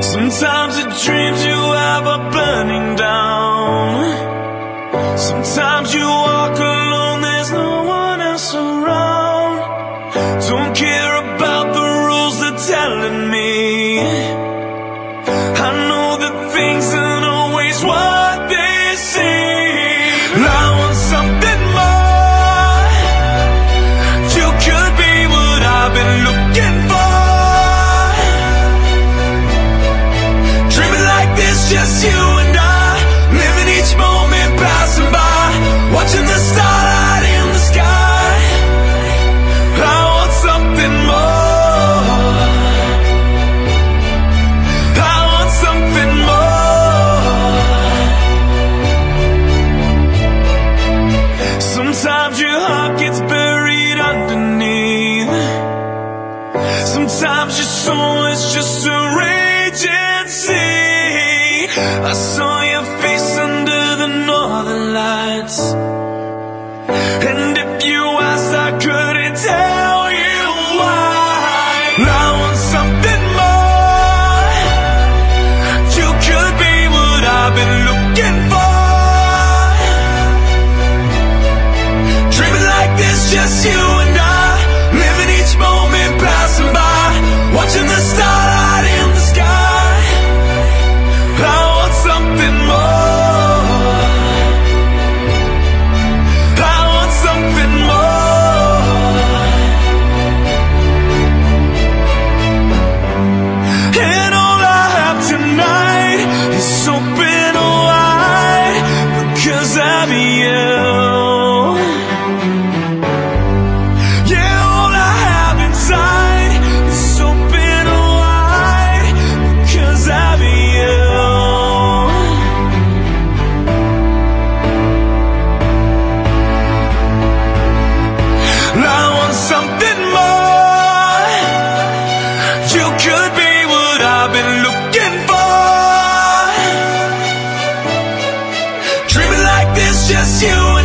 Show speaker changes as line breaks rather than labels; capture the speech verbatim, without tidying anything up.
Sometimes the dreams you have are burning down. Sometimes you walk alone, there's no one else around. Don't care about the rules they're telling me. I know that things aren't always what they seem. I want something more. You could be what I've been looking for. Dreaming like this, just you and I, living each moment passing by, watching the starlight in the sky. I want something more. I want something more. Sometimes your heart gets buried underneath. Sometimes your soul is just a raging sea. I saw your face under the northern lights, and if you asked, I couldn't tell you why. I want something more. You could be what I've been looking for. Dreaming like this, just you and I, living each moment passing by, watching the starlight in the sky. I want something more. I want something more. And all I have tonight is open wide because of you. Yeah, all I have inside is open wide because of you. I want something more. You could be what I've been looking for. Dreaming like this, just you